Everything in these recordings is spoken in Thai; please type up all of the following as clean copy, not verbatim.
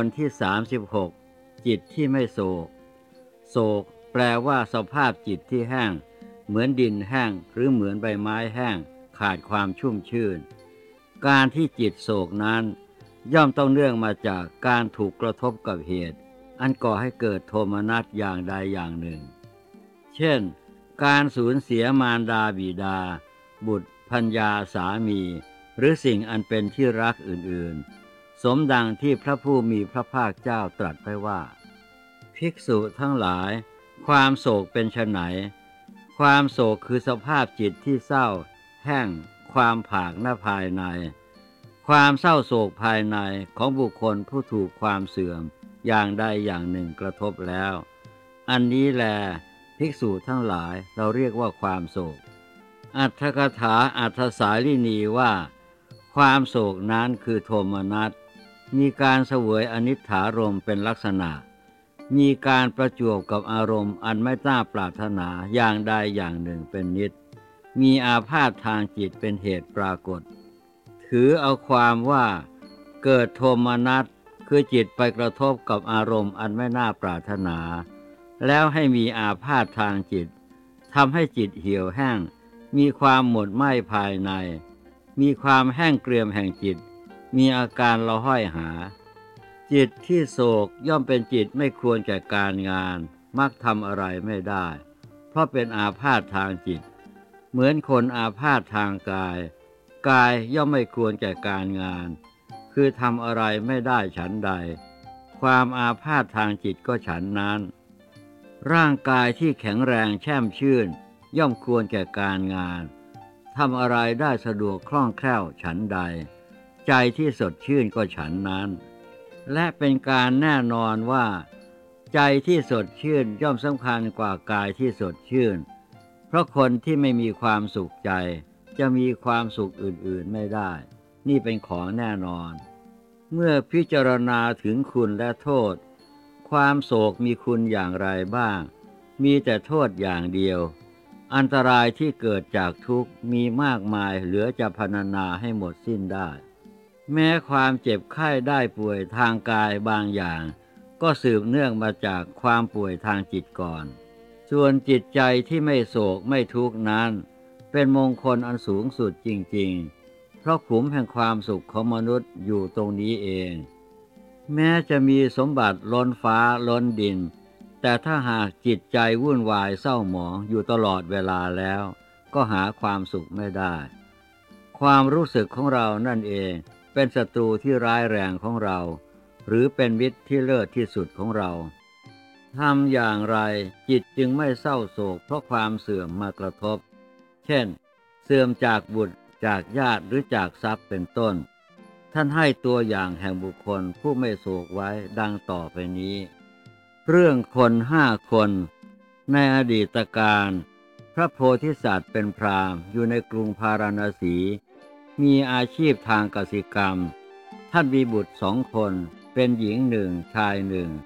ลที่36จิตที่ไม่โศกโศกแปลว่าสภาพจิตที่แห้งเหมือนดินแห้งหรือเหมือนใบไม้แห้งขาดความชุ่มชื่นการที่จิตโศกนั้นย่อมต้องเนื่องมาจากการถูกกระทบกับเหตุอันก่อให้เกิดโทมนัสอย่างใดอย่างหนึ่งเช่นการสูญเสียมารดาบิดาบุตรภรรยาสามีหรือสิ่งอันเป็นที่รักอื่นๆสมดังที่พระผู้มีพระภาคเจ้าตรัสไว้ว่าภิกษุทั้งหลายความโศกเป็นไฉนความโศกคือสภาพจิตที่เศร้าแห้งความผากหน้าภายในความเศร้าโศกภายในของบุคคลผู้ถูกความเสื่อมอย่างใดอย่างหนึ่งกระทบแล้วอันนี้แลภิกษุทั้งหลายเราเรียกว่าความโศกอัตถกถาอัฏฐสาลีนีว่าความโศกนั้นคือโทมนัสมีการเสวยอนิจฐารมณ์เป็นลักษณะมีการประจวบกับอารมณ์อันไม่น่าปรารถนาอย่างใดอย่างหนึ่งเป็นนิจมีอาพาธทางจิตเป็นเหตุปรากฏถือเอาความว่าเกิดโทมนัสคือจิตไปกระทบกับอารมณ์อันไม่น่าปรารถนาแล้วให้มีอาพาธทางจิตทำให้จิตเหี่ยวแห้งมีความหมดไหม้ภายในมีความแห้งเกรียมแห่งจิตมีอาการละห้อยหาจิตที่โศกย่อมเป็นจิตไม่ควรแก่การงานมักทำอะไรไม่ได้เพราะเป็นอาพาธทางจิตเหมือนคนอาพาธทางกายกายย่อมไม่ควรแก่การงานคือทำอะไรไม่ได้ฉันใดความอาพาธทางจิตก็ฉันนั้นร่างกายที่แข็งแรงแช่มชื่นย่อมควรแก่การงานทำอะไรได้สะดวกคล่องแคล่วฉันใดใจที่สดชื่นก็ฉันนั้นและเป็นการแน่นอนว่าใจที่สดชื่นย่อมสำคัญกว่ากายที่สดชื่นเพราะคนที่ไม่มีความสุขใจจะมีความสุขอื่นๆไม่ได้นี่เป็นของแน่นอนเมื่อพิจารณาถึงคุณและโทษความโศกมีคุณอย่างไรบ้างมีแต่โทษอย่างเดียวอันตรายที่เกิดจากทุกข์มีมากมายเหลือจะพรรณนาให้หมดสิ้นได้แม้ความเจ็บไข้ได้ป่วยทางกายบางอย่างก็สืบเนื่องมาจากความป่วยทางจิตก่อนส่วนจิตใจที่ไม่โศกไม่ทุกข์นั้นเป็นมงคลอันสูงสุดจริงๆเพราะขุมแห่งความสุขของมนุษย์อยู่ตรงนี้เองแม้จะมีสมบัติล้นฟ้าล้นดินแต่ถ้าหากจิตใจวุ่นวายเศร้าหมองอยู่ตลอดเวลาแล้วก็หาความสุขไม่ได้ความรู้สึกของเรานั่นเองเป็นศัตรูที่ร้ายแรงของเราหรือเป็นมิตรที่เลิศที่สุดของเราทำอย่างไรจิตจึงไม่เศร้าโศกเพราะความเสื่อมมากระทบเช่นเสื่อมจากบุตรจากญาติหรือจากทรัพย์เป็นต้นท่านให้ตัวอย่างแห่งบุคคลผู้ไม่โศกไว้ดังต่อไปนี้เรื่องคน5 คนในอดีตการพระโพธิสัตว์เป็นพราหมณ์อยู่ในกรุงพาราณสีมีอาชีพทางกสิกรรมท่านมีบุตร2 คนเป็นหญิง1ชาย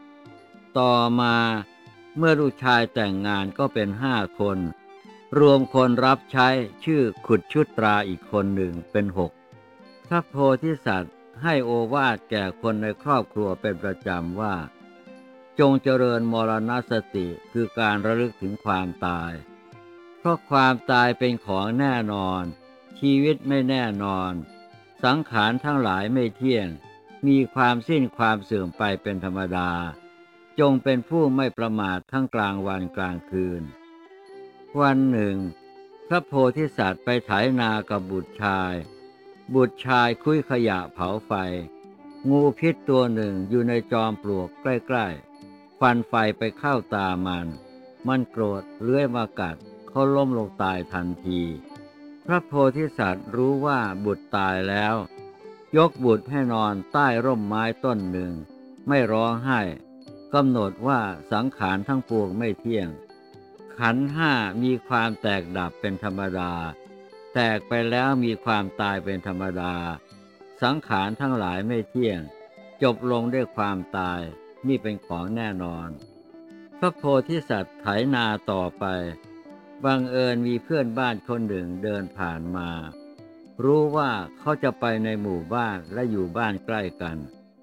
1ต่อมาเมื่อลูกชายแต่งงานก็เป็น5 คนรวมคนรับใช้ชื่อขุดชุตราอีกคนหนึ่งเป็น6พระโพธิสัตว์ให้โอวาทแก่คนในครอบครัวเป็นประจำว่าจงเจริญมรณสติคือการระลึกถึงความตายเพราะความตายเป็นของแน่นอนชีวิตไม่แน่นอนสังขารทั้งหลายไม่เที่ยงมีความสิ้นความเสื่อมไปเป็นธรรมดาจงเป็นผู้ไม่ประมาททั้งกลางวันกลางคืนวันหนึ่งพระโพธิสัตว์ไปไถนากับบุตรชายคุ้ยขยะเผาไฟงูพิษตัวหนึ่งอยู่ในจอมปลวกใกล้ๆฟันไฟไปเข้าตามันโกรธเลื้อยมากัดเขาล้มลงตายทันทีพระโพธิสัตว์รู้ว่าบุตรตายแล้วยกบุตรให้นอนใต้ร่มไม้ต้นหนึ่งไม่ร้องไห้กำหนดว่าสังขารทั้งปวงไม่เที่ยงขันธ์ห้ามีความแตกดับเป็นธรรมดาแตกไปแล้วมีความตายเป็นธรรมดาสังขารทั้งหลายไม่เที่ยงจบลงด้วยความตายนี่เป็นของแน่นอนพระโพธิสัตว์ไถนาต่อไปบังเอิญมีเพื่อนบ้านคนหนึ่งเดินผ่านมารู้ว่าเขาจะไปในหมู่บ้านและอยู่บ้านใกล้กัน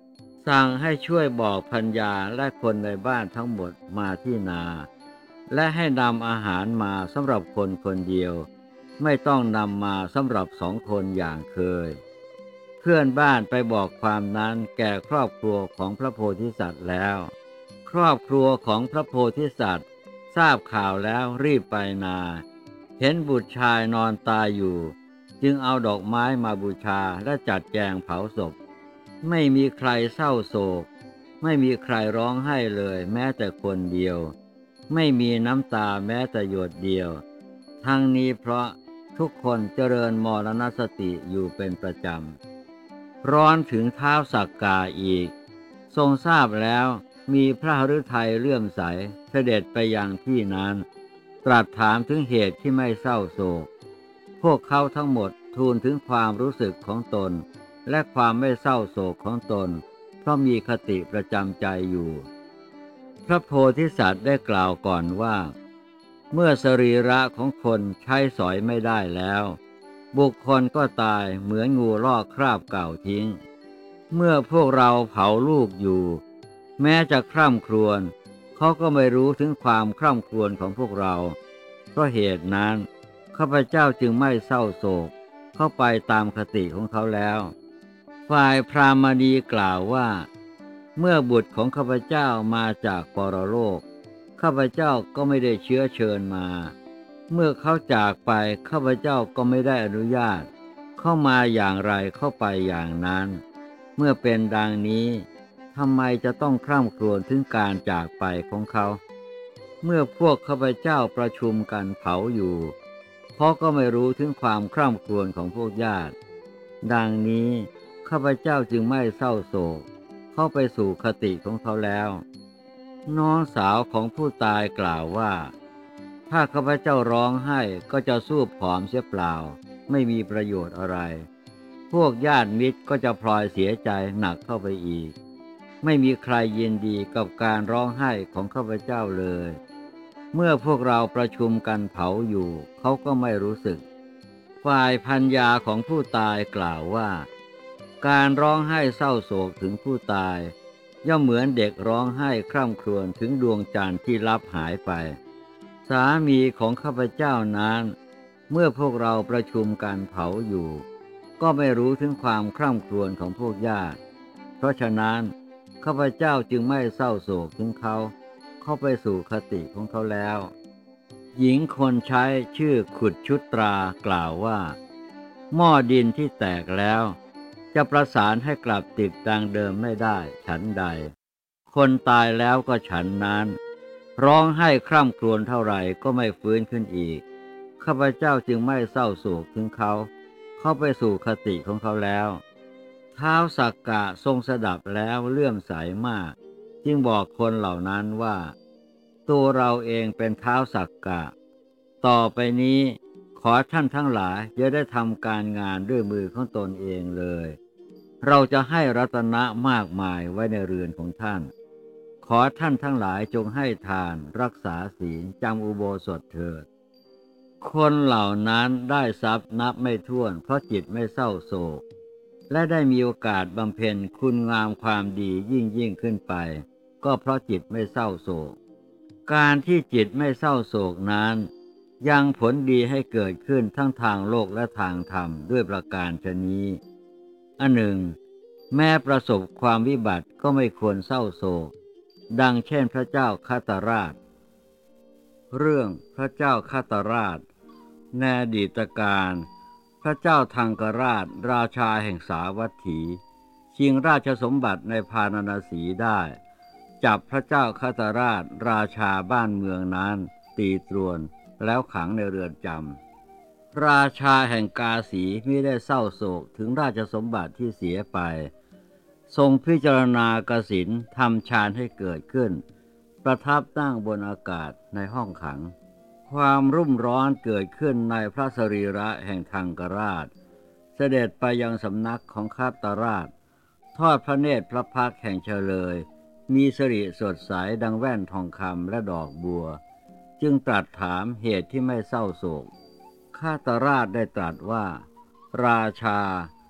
สั่งให้ช่วยบอกภรรยาและคนในบ้านทั้งหมดมาที่นาและให้นำอาหารมาสำหรับคนคนเดียวไม่ต้องนำมาสำหรับ2 คนอย่างเคยเพื่อนบ้านไปบอกความนั้นแก่ครอบครัวของพระโพธิสัตว์แล้วครอบครัวของพระโพธิสัตว์ทราบข่าวแล้วรีบไปนาเห็นบุตรชายนอนตายอยู่จึงเอาดอกไม้มาบูชาและจัดแจงเผาศพไม่มีใครเศร้าโศกไม่มีใครร้องไห้เลยแม้แต่คนเดียวไม่มีน้ำตาแม้แต่หยดเดียวทั้งนี้เพราะทุกคนเจริญมรณสติอยู่เป็นประจำร้อนถึงท้าวสักกาอีกทรงทราบแล้วมีพระฤทัยเลื่อมใสเสด็จไปยังที่นั้นตรัสถามถึงเหตุที่ไม่เศร้าโศกพวกเขาทั้งหมดทูลถึงความรู้สึกของตนและความไม่เศร้าโศกของตนเพราะมีคติประจำใจอยู่พระโพธิสัตว์ได้กล่าวก่อนว่าเมื่อสรีระของคนใช้สอยไม่ได้แล้วบุคคลก็ตายเหมือนงูลอกคราบเก่าทิ้งเมื่อพวกเราเผาลูกอยู่แม้จะคร่ำครวญเขาก็ไม่รู้ถึงความคร่ำครวญของพวกเราเพราะเหตุนั้นข้าพเจ้าจึงไม่เศร้าโศกเข้าไปตามคติของเขาแล้วฝ่ายพราหมณีกล่าวว่าเมื่อบุตรของข้าพเจ้ามาจากปรโลกข้าพเจ้าก็ไม่ได้เชื้อเชิญมาเมื่อเขาจากไปข้าพเจ้าก็ไม่ได้อนุญาตเข้ามาอย่างไรเข้าไปอย่างนั้นเมื่อเป็นดังนี้ทำไมจะต้องคร่ำครวญถึงการจากไปของเขาเมื่อพวกข้าพเจ้าประชุมกันเผาอยู่เพราะก็ไม่รู้ถึงความคร่ำครวญของพวกญาติดังนี้ข้าพเจ้าจึงไม่เศร้าโศกเข้าไปสู่คติของเขาแล้วน้องสาวของผู้ตายกล่าวว่าถ้าข้าพเจ้าร้องไห้ก็จะสู้ผอมเสียเปล่าไม่มีประโยชน์อะไรพวกญาติมิตรก็จะพลอยเสียใจหนักเข้าไปอีกไม่มีใครยินดีกับการร้องไห้ของข้าพเจ้าเลยเมื่อพวกเราประชุมกันเผาอยู่เขาก็ไม่รู้สึกฝ่ายภรรยาของผู้ตายกล่าวว่าการร้องไห้เศร้าโศกถึงผู้ตายย่อมเหมือนเด็กร้องไห้คร่ำครวญถึงดวงจันทร์ที่ลับหายไปสามีของข้าพเจ้านั้นเมื่อพวกเราประชุมกันเผาอยู่ก็ไม่รู้ถึงความคร่ำครวญของพวกญาติเพราะฉะนั้นข้าพเจ้าจึงไม่เศร้าโศกถึงเขาเข้าไปสู่คติของเขาแล้วหญิงคนใช้ชื่อขุดชุตรากล่าวว่าหม้อดินที่แตกแล้วจะประสานให้กลับติดดังเดิมไม่ได้ฉันใดคนตายแล้วก็ฉันนั้นร้องไห้คร่ำครวญเท่าไหร่ก็ไม่ฟื้นขึ้นอีกข้าพเจ้าจึงไม่เศร้าโศกถึงเขาเข้าไปสู่คติของเขาแล้วท้าวสักกะทรงสดับแล้วเลื่อมใสมากจึงบอกคนเหล่านั้นว่าตัวเราเองเป็นท้าวสักกะต่อไปนี้ขอท่านทั้งหลายอย่าได้ทำการงานด้วยมือของตนเองเลยเราจะให้รัตนะมากมายไว้ในเรือนของท่านขอท่านทั้งหลายจงให้ทานรักษาศีลจำอุโบสถเถิดคนเหล่านั้นได้ทรัพย์นับไม่ถ้วนเพราะจิตไม่เศร้าโศกและได้มีโอกาสบำเพ็ญคุณงามความดียิ่งขึ้นไปก็เพราะจิตไม่เศร้าโศกการที่จิตไม่เศร้าโศกนั้นยังผลดีให้เกิดขึ้นทั้งทางโลกและทางธรรมด้วยประการชนี้อันหนึ่งแม้ประสบความวิบัติก็ไม่ควรเศร้าโศกดังเช่นพระเจ้าคตราชเรื่องพระเจ้าคตราชในอดีตการพระเจ้าทังกราชราชาแห่งสาวัตถีชิงราชสมบัติในพาราณสีได้จับพระเจ้าคตราชราชาบ้านเมืองนั้นตีตรวนแล้วขังในเรือนจำราชาแห่งกาสีมิได้เศร้าโศกถึงราชสมบัติที่เสียไปทรงพิจารณากสิณทำฌานให้เกิดขึ้นประทับนั่งบนอากาศในห้องขังความรุ่มร้อนเกิดขึ้นในพระสรีระแห่งทังกราชเสด็จไปยังสำนักของคตราชทอดพระเนตรพระพักตร์แห่งเฉลยมีสิริสดใสดังแว่นทองคำและดอกบัวจึงตรัสถามเหตุที่ไม่เศร้าโศกคตราชได้ตรัสว่าราชา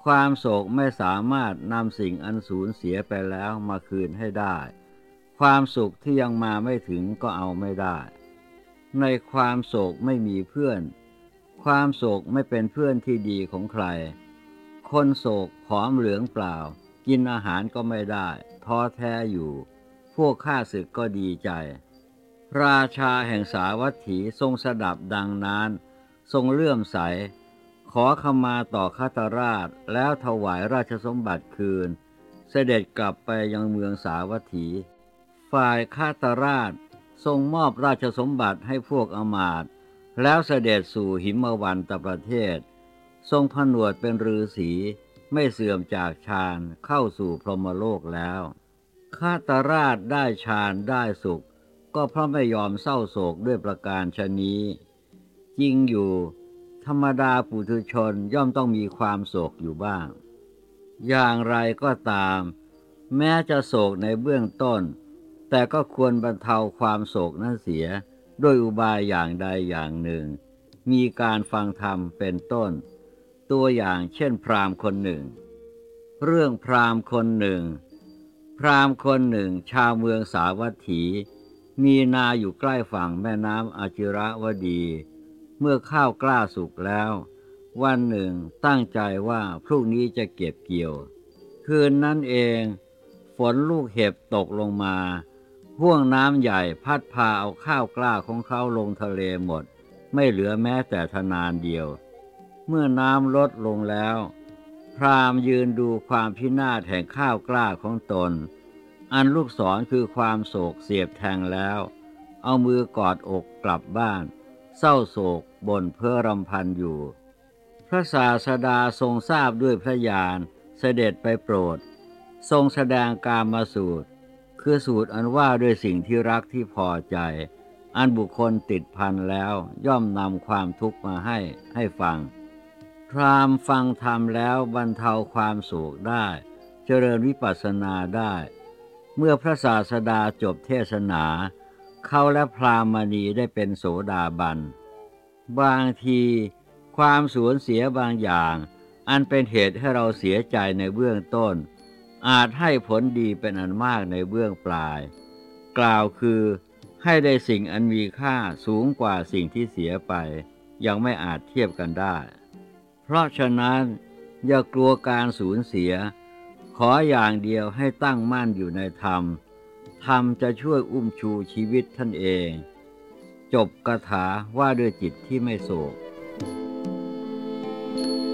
ความโศกไม่สามารถนำสิ่งอันสูญเสียไปแล้วมาคืนให้ได้ความสุขที่ยังมาไม่ถึงก็เอาไม่ได้ในความโศกไม่มีเพื่อนความโศกไม่เป็นเพื่อนที่ดีของใครคนโศกผอมเหลืองเปล่ากินอาหารก็ไม่ได้ท้อแท้อยู่พวกข้าศึกก็ดีใจราชาแห่งสาวัตถีทรงสดับดังนั้นทรงเลื่อมใสขอขมาต่อคตราชแล้วถวายราชสมบัติคืนเสด็จกลับไปยังเมืองสาวัตถีฝ่ายคตราชทรงมอบราชสมบัติให้พวกอมาตย์แล้วเสด็จสู่หิมวันตประเทศทรงผนวดเป็นฤาษีไม่เสื่อมจากฌานเข้าสู่พรหมโลกแล้วคตราชได้ฌานได้สุขก็เพราะไม่ยอมเศร้าโศกด้วยประการฉะนี้จริงอยู่ธรรมดาปุถุชนย่อมต้องมีความโศกอยู่บ้างอย่างไรก็ตามแม้จะโศกในเบื้องต้นแต่ก็ควรบรรเทาความโศกนั้นเสียด้วยอุบายอย่างใดอย่างหนึ่งมีการฟังธรรมเป็นต้นตัวอย่างเช่นพราหมณ์คนหนึ่งเรื่องพราหมณ์คนหนึ่งพราหมณ์คนหนึ่งชาวเมืองสาวัตถีมีนาอยู่ใกล้ฝั่งแม่น้ำอาจิรวดีเมื่อข้าวกล้าสุกแล้ววันหนึ่งตั้งใจว่าพรุ่งนี้จะเก็บเกี่ยวคืนนั้นเองฝนลูกเห็บตกลงมาห้วงน้ำใหญ่พัดพาเอาข้าวกล้าของเขาลงทะเลหมดไม่เหลือแม้แต่ทนานเดียวเมื่อน้ำลดลงแล้วพราหมณ์ยืนดูความพินาศแห่งข้าวกล้าของตนอันลูกศรคือความโศกเสียบแทงแล้วเอามือกอดอกกลับบ้านเศร้าโศกบ่นเพ้อรำพันอยู่พระศาสดาทรงทราบด้วยพระญาณเสด็จไปโปรดทรงแสดงกามสูตรคือสูตรอันว่าด้วยสิ่งที่รักที่พอใจอันบุคคลติดพันแล้วย่อมนำความทุกข์มาให้ฟังพราหมณ์ฟังธรรมแล้วบรรเทาความโศกได้เจริญวิปัสสนาได้เมื่อพระศาสดาจบเทศนาเขาและพราหมณีได้เป็นโสดาบันบางทีความสูญเสียบางอย่างอันเป็นเหตุให้เราเสียใจในเบื้องต้นอาจให้ผลดีเป็นอันมากในเบื้องปลายกล่าวคือให้ได้สิ่งอันมีค่าสูงกว่าสิ่งที่เสียไปยังไม่อาจเทียบกันได้เพราะฉะนั้นอย่ากลัวการสูญเสียขออย่างเดียวให้ตั้งมั่นอยู่ในธรรมธรรมจะช่วยอุ้มชูชีวิตท่านเองจบคาถาว่าด้วยจิตที่ไม่โศก